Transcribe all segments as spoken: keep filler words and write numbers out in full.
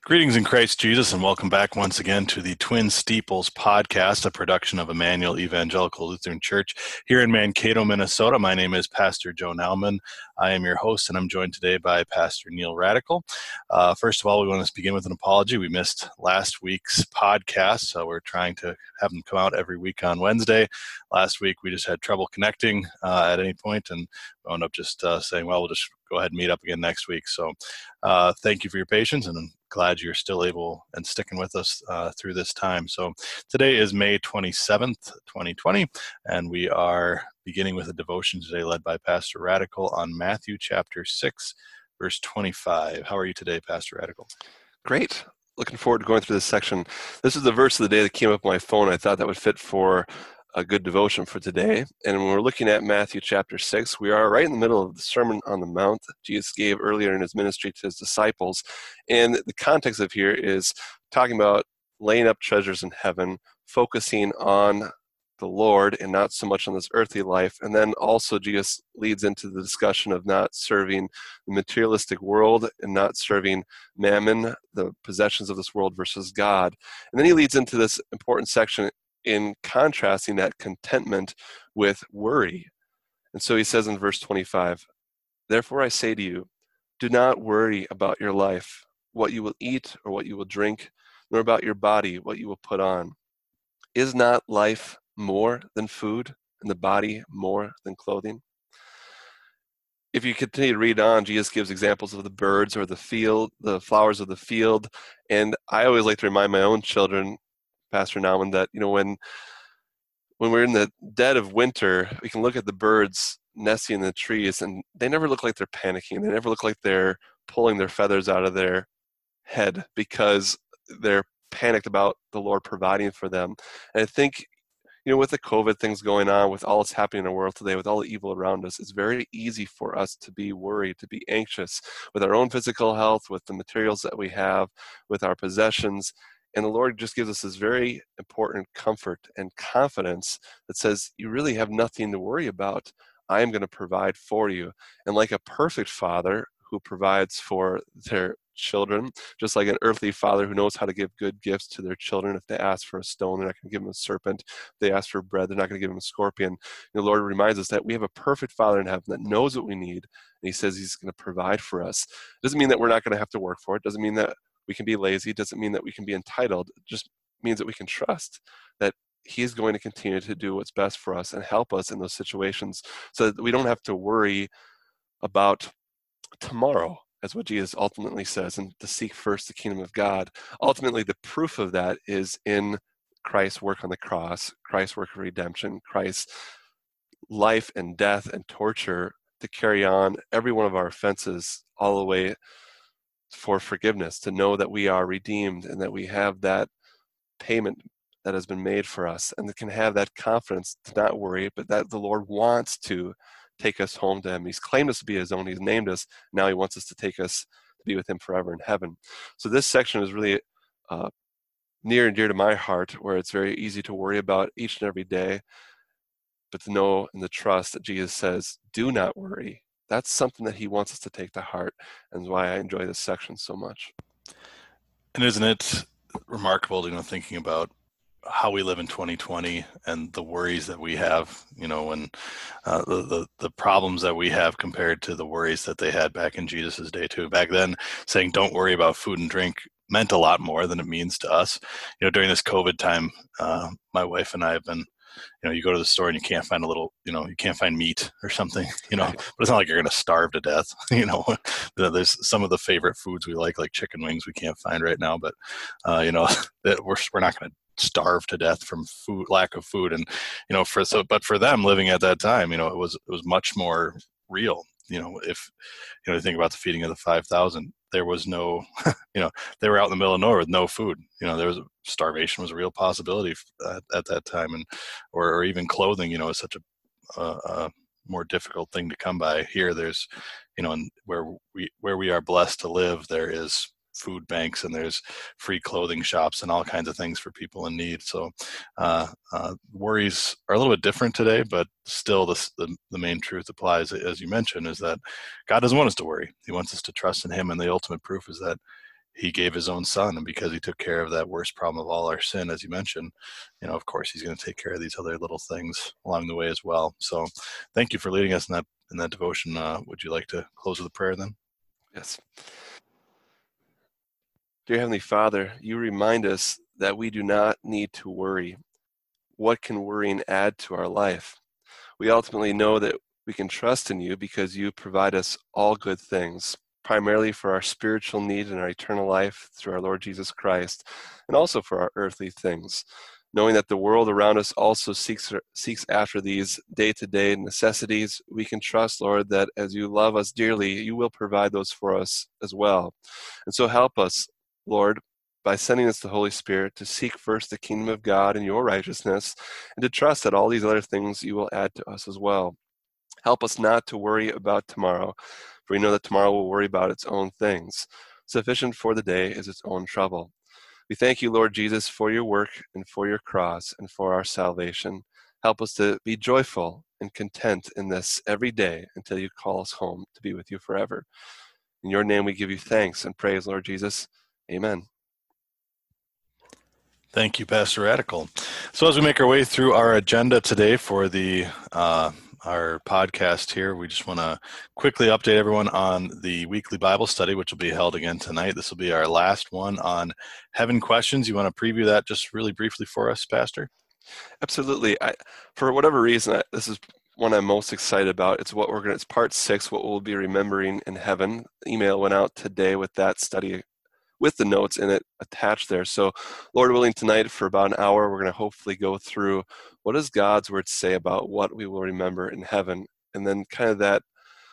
Greetings in Christ Jesus, and welcome back once again to the Twin Steeples podcast, a production of Emmanuel Evangelical Lutheran Church here in Mankato, Minnesota. My name is Pastor Joe Nauman. I am your host, and I'm joined today by Pastor Neil Radical. Uh, first of all, we want to begin with an apology. We missed last week's podcast, so we're trying to have them come out every week on Wednesday. Last week, we just had trouble connecting uh, at any point, and we wound up just uh, saying, well, we'll just go ahead and meet up again next week. So uh, thank you for your patience, and I'm glad you're still able and sticking with us uh, through this time. So today is May twenty-seventh, twenty twenty, and we are beginning with a devotion today led by Pastor Radical on Matthew chapter six, verse twenty-five. How are you today, Pastor Radical? Great. Looking forward to going through this section. This is the verse of the day that came up on my phone. I thought that would fit for a good devotion for today. And when we're looking at Matthew chapter six, we are right in the middle of the Sermon on the Mount that Jesus gave earlier in his ministry to his disciples. And the context of here is talking about laying up treasures in heaven, focusing on the Lord and not so much on this earthly life. And then also Jesus leads into the discussion of not serving the materialistic world and not serving mammon, the possessions of this world, versus God. And then he leads into this important section in contrasting that contentment with worry. And so he says in verse twenty-five, "Therefore I say to you, do not worry about your life, what you will eat or what you will drink, nor about your body, what you will put on. Is not life more than food, and the body more than clothing?" If you continue to read on, Jesus gives examples of the birds or the field, the flowers of the field. And I always like to remind my own children, Pastor Nauman, that you know when when we're in the dead of winter, we can look at the birds nesting in the trees, and they never look like they're panicking. They never look like they're pulling their feathers out of their head because they're panicked about the Lord providing for them. And I think, you know, with the COVID things going on, with all that's happening in our world today, with all the evil around us, it's very easy for us to be worried, to be anxious with our own physical health, with the materials that we have, with our possessions. And the Lord just gives us this very important comfort and confidence that says, you really have nothing to worry about. I am going to provide for you. And like a perfect father who provides for their children, just like an earthly father who knows how to give good gifts to their children. If they ask for a stone, they're not going to give them a serpent. If they ask for bread, they're not going to give them a scorpion. The Lord reminds us that we have a perfect Father in heaven that knows what we need, and he says he's going to provide for us. It doesn't mean that we're not going to have to work for it. It doesn't mean that we can be lazy. It doesn't mean that we can be entitled. It just means that we can trust that he is going to continue to do what's best for us and help us in those situations so that we don't have to worry about tomorrow, as what Jesus ultimately says, and to seek first the kingdom of God. Ultimately, the proof of that is in Christ's work on the cross, Christ's work of redemption, Christ's life and death and torture to carry on every one of our offenses all the way for forgiveness, to know that we are redeemed and that we have that payment that has been made for us, and that can have that confidence to not worry, but that the Lord wants to take us home to him. He's claimed us to be his own. He's named us. Now he wants us to take us to be with him forever in heaven. So this section is really uh, near and dear to my heart, where it's very easy to worry about each and every day, but to know and the trust that Jesus says, do not worry. That's something that he wants us to take to heart, and is why I enjoy this section so much. And isn't it remarkable, you know, thinking about how we live in twenty twenty and the worries that we have, you know, when uh, the, the the problems that we have compared to the worries that they had back in Jesus's day too. Back then, saying don't worry about food and drink meant a lot more than it means to us. You know, during this COVID time, uh, my wife and I have been, you know, you go to the store and you can't find a little, you know, you can't find meat or something, you know, but it's not like you're going to starve to death. You know, there's some of the favorite foods we like, like chicken wings, we can't find right now, but, uh, you know, we're, we're not going to starve to death from food, lack of food. And, you know, for, so, but for them living at that time, you know, it was, it was much more real. You know, if, you know, think about the feeding of the five thousand, there was no, you know, they were out in the middle of nowhere with no food. You know, there was starvation was a real possibility at, at that time. And, or, or even clothing, you know, is such a, a, a more difficult thing to come by. Here, there's, you know, and where we, where we are blessed to live, there is food banks and there's free clothing shops and all kinds of things for people in need. So uh, uh, worries are a little bit different today, but still this, the, the main truth applies, as you mentioned, is that God doesn't want us to worry. He wants us to trust in him. And the ultimate proof is that he gave his own son, and because he took care of that worst problem of all our sin, as you mentioned, you know, of course, he's going to take care of these other little things along the way as well. So thank you for leading us in that in that devotion. Uh, would you like to close with a prayer then? Yes. Dear Heavenly Father, you remind us that we do not need to worry. What can worrying add to our life? We ultimately know that we can trust in you because you provide us all good things, primarily for our spiritual need and our eternal life through our Lord Jesus Christ, and also for our earthly things. Knowing that the world around us also seeks, seeks after these day-to-day necessities, we can trust, Lord, that as you love us dearly, you will provide those for us as well. And so help us, Lord, by sending us the Holy Spirit to seek first the kingdom of God and your righteousness, and to trust that all these other things you will add to us as well. Help us not to worry about tomorrow, for we know that tomorrow will worry about its own things. Sufficient for the day is its own trouble. We thank you, Lord Jesus, for your work and for your cross and for our salvation. Help us to be joyful and content in this every day until you call us home to be with you forever. In your name we give you thanks and praise, Lord Jesus. Amen. Thank you, Pastor Radical. So as we make our way through our agenda today for the uh, our podcast here, we just want to quickly update everyone on the weekly Bible study, which will be held again tonight. This will be our last one on heaven questions. You want to preview that just really briefly for us, Pastor? Absolutely. I, for whatever reason, I, this is one I'm most excited about. It's what we're going. It's part six, what we'll be remembering in heaven. The email went out today with that study, with the notes in it attached there. So, Lord willing, tonight for about an hour, we're going to hopefully go through what does God's word say about what we will remember in heaven, and then kind of that.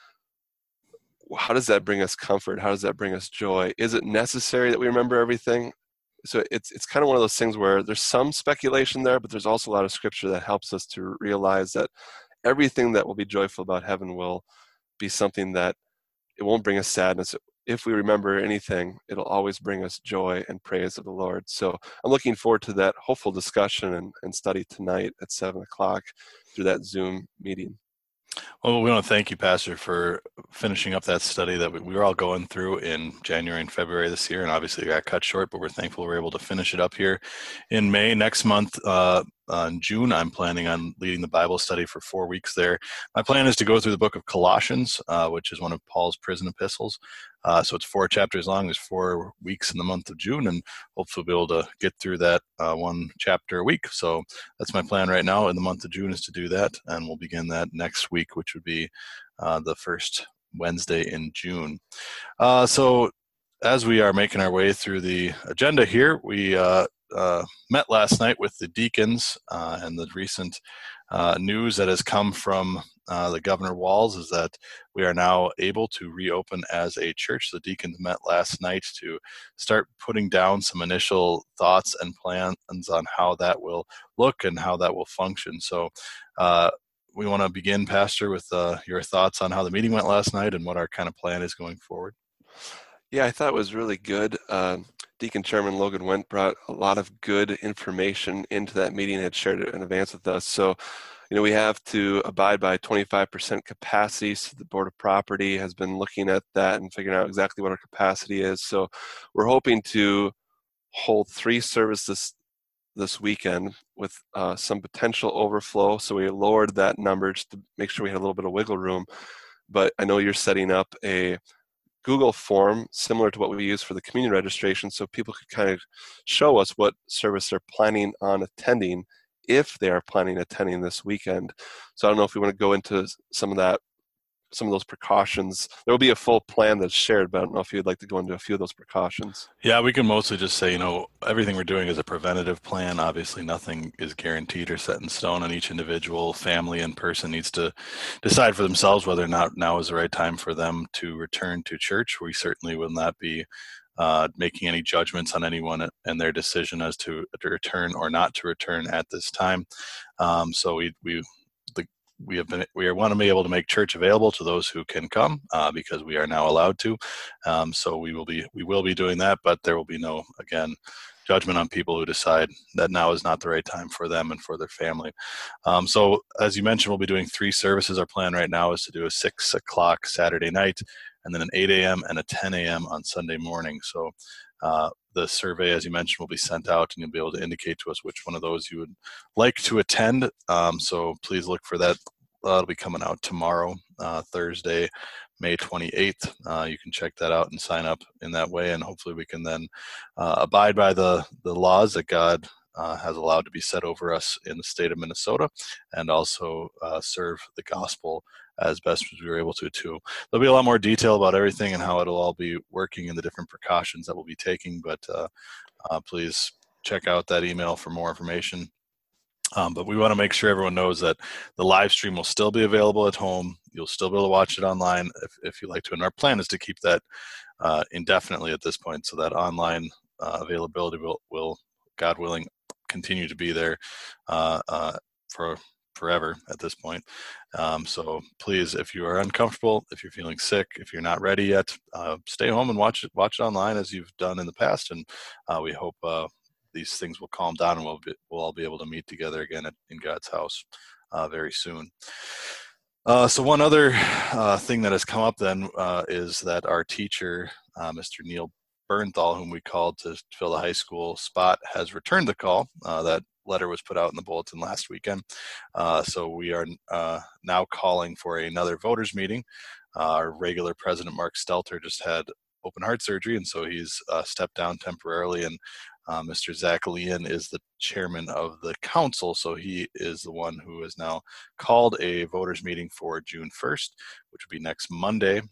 How does that bring us comfort? How does that bring us joy? Is it necessary that we remember everything? So it's it's kind of one of those things where there's some speculation there, but there's also a lot of scripture that helps us to realize that everything that will be joyful about heaven will be something that it won't bring us sadness. If we remember anything, it'll always bring us joy and praise of the Lord. So I'm looking forward to that hopeful discussion and, and study tonight at seven o'clock through that Zoom meeting. Well, we want to thank you, Pastor, for finishing up that study that we, we were all going through in January and February this year, and obviously it got cut short, but we're thankful we're able to finish it up here in May. Next month, uh, uh, in June, I'm planning on leading the Bible study for four weeks there. My plan is to go through the book of Colossians, uh, which is one of Paul's prison epistles. Uh, so it's four chapters long. There's four weeks in the month of June, and hopefully we'll be able to get through that uh, one chapter a week. So that's my plan right now in the month of June, is to do that, and we'll begin that next week, which would be uh, the first Wednesday in June. Uh, so as we are making our way through the agenda here, we uh, uh, met last night with the deacons, uh, and the recent uh, news that has come from uh, the Governor Walz is that we are now able to reopen as a church. The deacons met last night to start putting down some initial thoughts and plans on how that will look and how that will function. So uh, we want to begin, Pastor, with uh, your thoughts on how the meeting went last night and what our kind of plan is going forward. Yeah, I thought it was really good. Uh, Deacon Chairman Logan Went brought a lot of good information into that meeting and had shared it in advance with us. So, you know, we have to abide by twenty-five percent capacity. So the Board of Property has been looking at that and figuring out exactly what our capacity is. So we're hoping to hold three services this weekend with uh, some potential overflow. So we lowered that number just to make sure we had a little bit of wiggle room. But I know you're setting up a Google form similar to what we use for the communion registration, so people could kind of show us what service they're planning on attending if they are planning attending this weekend. So I don't know if we want to go into some of that, some of those precautions. There will be a full plan that's shared, but I don't know if you'd like to go into a few of those precautions. Yeah, we can mostly just say, you know, everything we're doing is a preventative plan. Obviously, nothing is guaranteed or set in stone, and each individual family and person needs to decide for themselves whether or not now is the right time for them to return to church. We certainly will not be uh, making any judgments on anyone and their decision as to, to return or not to return at this time. Um, so we we the We have been. We want to be able to make church available to those who can come, uh, because we are now allowed to. Um, so we will be. We will be doing that, but there will be no, again, judgment on people who decide that now is not the right time for them and for their family. Um, so as you mentioned, we'll be doing three services. Our plan right now is to do a six o'clock Saturday night, and then an eight a.m. and a ten a.m. on Sunday morning. So Uh, the survey, as you mentioned, will be sent out, and you'll be able to indicate to us which one of those you would like to attend. Um, so please look for that. Uh, it'll be coming out tomorrow, uh, Thursday, May twenty-eighth. Uh, you can check that out and sign up in that way, and hopefully we can then uh, abide by the, the laws that God uh, has allowed to be set over us in the state of Minnesota, and also uh, serve the gospel as best as we were able to too. There'll be a lot more detail about everything and how it'll all be working and the different precautions that we'll be taking, but uh, uh, please check out that email for more information. Um, but we want to make sure everyone knows that the live stream will still be available at home. You'll still be able to watch it online if, if you like to. And our plan is to keep that uh, indefinitely at this point, so that online uh, availability will, will, God willing, continue to be there uh, uh, for forever at this point. Um, so please, if you are uncomfortable, if you're feeling sick, if you're not ready yet, uh, stay home and watch it, watch it online as you've done in the past. And uh, we hope uh, these things will calm down, and we'll, be, we'll all be able to meet together again at, in God's house uh, very soon. Uh, so one other uh, thing that has come up then uh, is that our teacher, uh, Mister Neil Bernthal, whom we called to fill the high school spot, has returned the call. Uh, that letter was put out in the bulletin last weekend. Uh, so we are uh, now calling for another voters meeting. Uh, our regular president, Mark Stelter, just had open heart surgery, and so he's uh, stepped down temporarily, and uh, Mister Zach Leon is the chairman of the council, so he is the one who has now called a voters meeting for June first, which will be next Monday.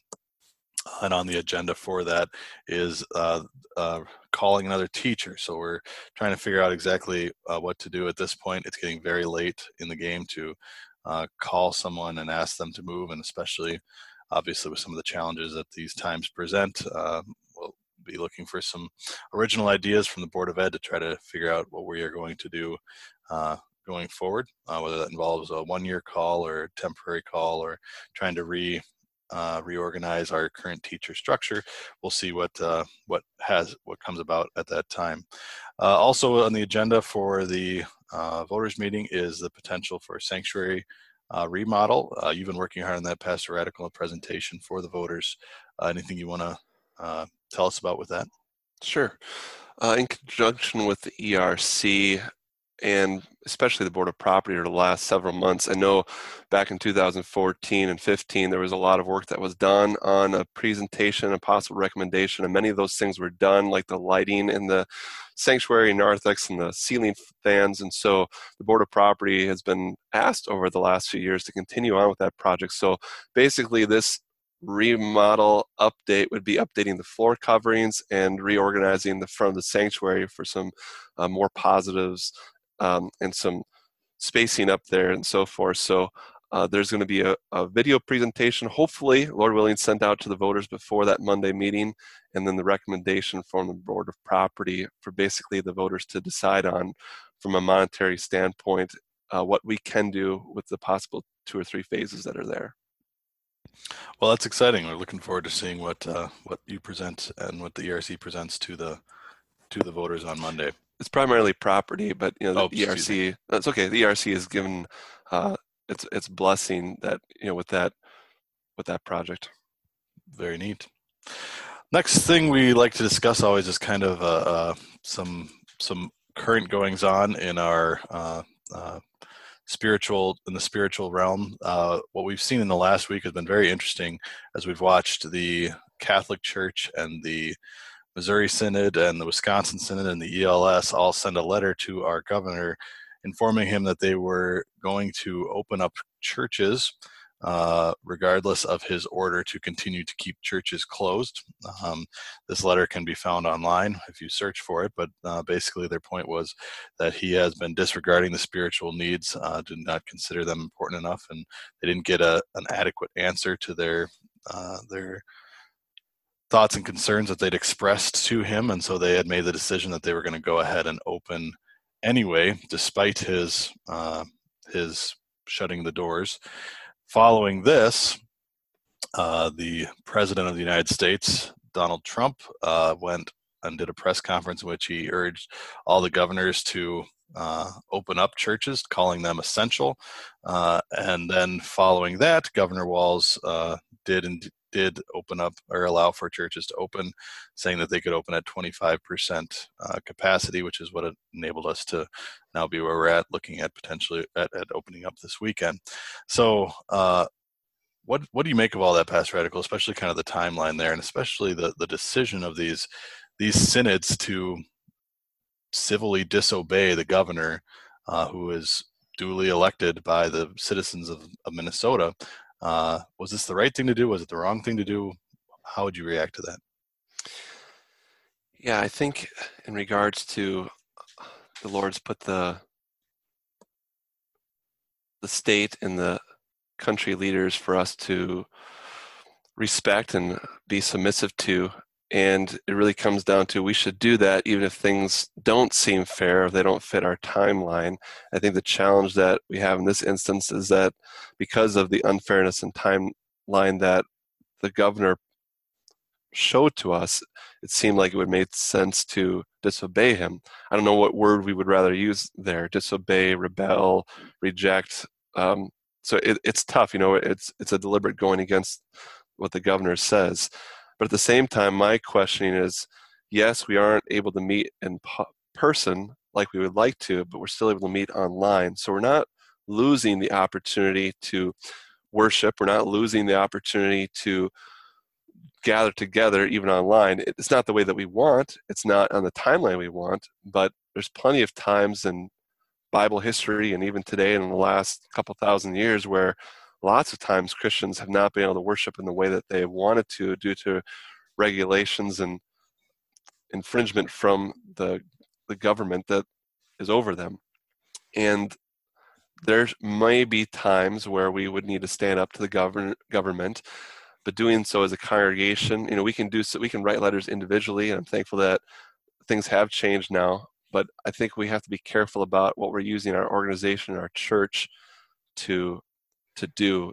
And on the agenda for that is uh, uh, calling another teacher. So we're trying to figure out exactly uh, what to do at this point. It's getting very late in the game to uh, call someone and ask them to move, and especially obviously with some of the challenges that these times present. Uh, we'll be looking for some original ideas from the Board of Ed to try to figure out what we are going to do uh, going forward, uh, whether that involves a one-year call or a temporary call, or trying to re Uh, reorganize our current teacher structure. We'll see what uh, what has what comes about at that time. Uh, also on the agenda for the uh, voters meeting is the potential for a sanctuary uh, remodel. Uh, you've been working hard on that, Pastor Radical, a presentation for the voters. Uh, anything you want to uh, tell us about with that? Sure. Uh, in conjunction with the E R C, and especially the Board of Property over the last several months, I know back in two thousand fourteen and fifteen, there was a lot of work that was done on a presentation, a possible recommendation, and many of those things were done, like the lighting in the sanctuary narthex and the ceiling fans. And so the Board of Property has been asked over the last few years to continue on with that project. So basically this remodel update would be updating the floor coverings and reorganizing the front of the sanctuary for some uh, more positives Um, and some spacing up there and so forth. So uh, there's going to be a, a video presentation, hopefully, Lord willing, sent out to the voters before that Monday meeting, and then the recommendation from the Board of Property for basically the voters to decide on, from a monetary standpoint, uh, what we can do with the possible two or three phases that are there. Well, that's exciting. We're looking forward to seeing what uh, what you present and what the E R C presents to the to the voters on Monday. It's primarily property, but you know, the oh, E R C, that's okay. The E R C has given uh, its its blessing that, you know, with that with that project. Very neat. Next thing we like to discuss always is kind of uh, uh, some some current goings on in our uh, uh, spiritual in the spiritual realm. Uh, what we've seen in the last week has been very interesting as we've watched the Catholic Church and the Missouri Synod and the Wisconsin Synod and the E L S all send a letter to our governor informing him that they were going to open up churches uh, regardless of his order to continue to keep churches closed. Um, this letter can be found online if you search for it, but uh, basically their point was that he has been disregarding the spiritual needs, uh, did not consider them important enough, and they didn't get a, an adequate answer to their uh, their thoughts and concerns that they'd expressed to him, and so they had made the decision that they were going to go ahead and open anyway, despite his uh, his shutting the doors. Following this, uh, the President of the United States, Donald Trump, uh, went and did a press conference in which he urged all the governors to uh, open up churches, calling them essential. Uh, and then following that, Governor Walz uh, did in did open up or allow for churches to open, saying that they could open at twenty-five percent uh, capacity, which is what enabled us to now be where we're at, looking at potentially at, at opening up this weekend. So uh, what what do you make of all that, Pastor Radical, especially kind of the timeline there, and especially the, the decision of these these synods to civilly disobey the governor, uh, who is duly elected by the citizens of, of Minnesota? Uh, was this the right thing to do? Was it the wrong thing to do? How would you react to that? Yeah, I think in regards to the Lord's put the the state and the country leaders for us to respect and be submissive to. And it really comes down to, we should do that even if things don't seem fair, if they don't fit our timeline. I think the challenge that we have in this instance is that because of the unfairness and timeline that the governor showed to us, it seemed like it would make sense to disobey him. I don't know what word we would rather use there: disobey, rebel, reject. Um, so it, it's tough, you know. It's it's a deliberate going against what the governor says. But at the same time, my questioning is, yes, we aren't able to meet in po- person like we would like to, but we're still able to meet online. So we're not losing the opportunity to worship. We're not losing the opportunity to gather together even online. It's not the way that we want. It's not on the timeline we want, but there's plenty of times in Bible history and even today in the last couple thousand years where lots of times Christians have not been able to worship in the way that they wanted to due to regulations and infringement from the the government that is over them. And there may be times where we would need to stand up to the govern, government, but doing so as a congregation, you know, we can do so. We can write letters individually, and I'm thankful that things have changed now. But I think we have to be careful about what we're using our organization, our church, to to do.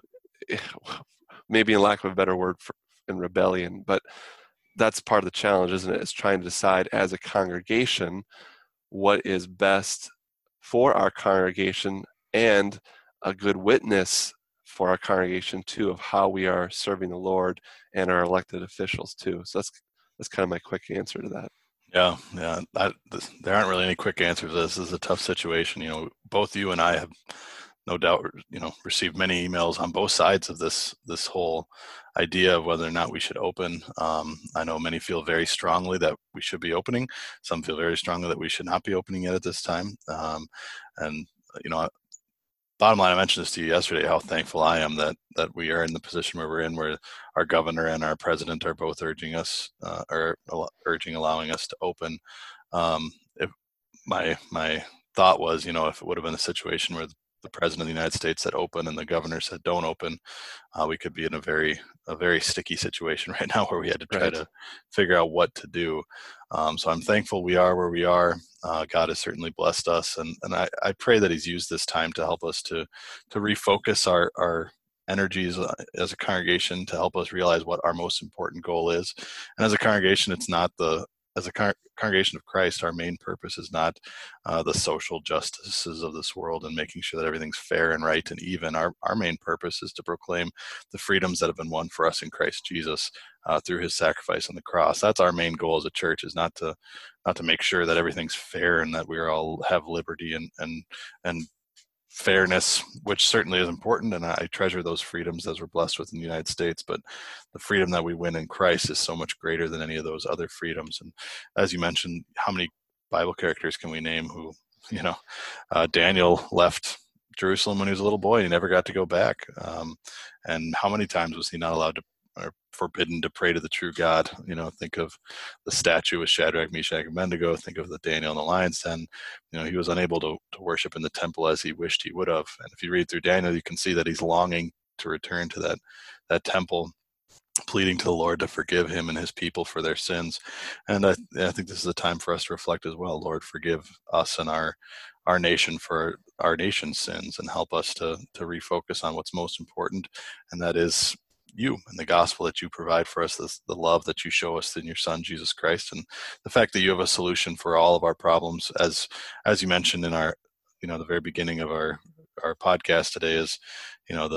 Maybe in lack of a better word, for, in rebellion. But that's part of the challenge, isn't it? It's trying to decide as a congregation what is best for our congregation and a good witness for our congregation too, of how we are serving the Lord and our elected officials too. So that's that's kind of my quick answer to that. Yeah, yeah. I, this, there aren't really any quick answers to this. This is a tough situation. You know, both you and I have no doubt, you know, received many emails on both sides of this this whole idea of whether or not we should open. Um, I know many feel very strongly that we should be opening. Some feel very strongly that we should not be opening yet at this time. Um, and you know, bottom line, I mentioned this to you yesterday, how thankful I am that that we are in the position where we're in, where our governor and our president are both urging us, uh, or urging, allowing us to open. Um, if my my thought was, you know, if it would have been a situation where the president of the United States said open and the governor said don't open, uh, we could be in a very a very sticky situation right now where we had to try right. to figure out what to do. Um, so I'm thankful we are where we are. Uh, God has certainly blessed us, and and I, I pray that He's used this time to help us to to refocus our our energies as a congregation, to help us realize what our most important goal is. And as a congregation, it's not the as a con- congregation of Christ, our main purpose is not uh, the social justices of this world and making sure that everything's fair and right and even. Our our main purpose is to proclaim the freedoms that have been won for us in Christ Jesus uh, through His sacrifice on the cross. That's our main goal as a church, is not to not to make sure that everything's fair and that we all have liberty and and and fairness, which certainly is important, and I treasure those freedoms as we're blessed with in the United States. But the freedom that we win in Christ is so much greater than any of those other freedoms. And as you mentioned, how many Bible characters can we name who, you know, uh, Daniel left Jerusalem when he was a little boy and he never got to go back. Um, and how many times was he not allowed to, or forbidden to pray to the true God? You know, think of the statue with Shadrach, Meshach, and Abednego. Think of the Daniel in the lion's den. You know, he was unable to, to worship in the temple as he wished he would have. And if you read through Daniel, you can see that he's longing to return to that that temple, pleading to the Lord to forgive him and his people for their sins. And I, I think this is a time for us to reflect as well. Lord, forgive us and our our nation for our nation's sins, and help us to to refocus on what's most important, and that is you and the gospel that you provide for us, this, the love that you show us in your Son, Jesus Christ, and the fact that you have a solution for all of our problems. As as you mentioned in our, you know, the very beginning of our, our podcast today, is, you know, the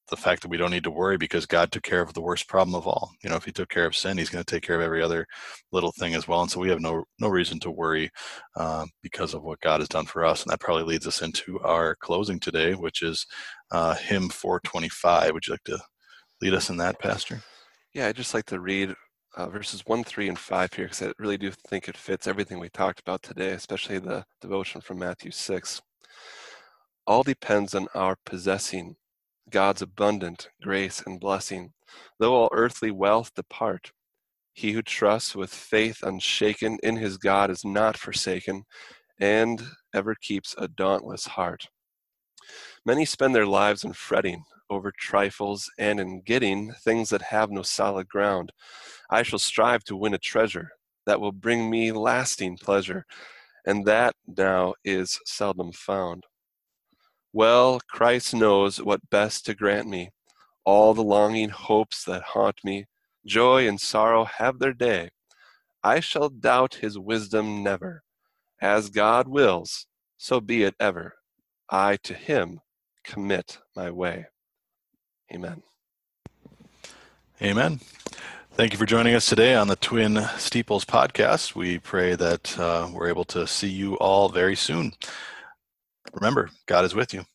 the fact that we don't need to worry because God took care of the worst problem of all. You know, if he took care of sin, he's going to take care of every other little thing as well. And so we have no no reason to worry uh, because of what God has done for us. And that probably leads us into our closing today, which is uh, hymn four twenty-five. Would you like to lead us in that, Pastor? Yeah, I'd just like to read uh, verses one, three, and five here, because I really do think it fits everything we talked about today, especially the devotion from Matthew six. All depends on our possessing God's abundant grace and blessing. Though all earthly wealth depart, he who trusts with faith unshaken in his God is not forsaken, and ever keeps a dauntless heart. Many spend their lives in fretting over trifles and in getting things that have no solid ground. I shall strive to win a treasure that will bring me lasting pleasure, and that now is seldom found. Well, Christ knows what best to grant me. All the longing hopes that haunt me, joy and sorrow have their day. I shall doubt his wisdom never. As God wills, so be it ever. I to him commit my way. Amen. Amen. Thank you for joining us today on the Twin Steeples podcast. We pray that uh, we're able to see you all very soon. Remember, God is with you.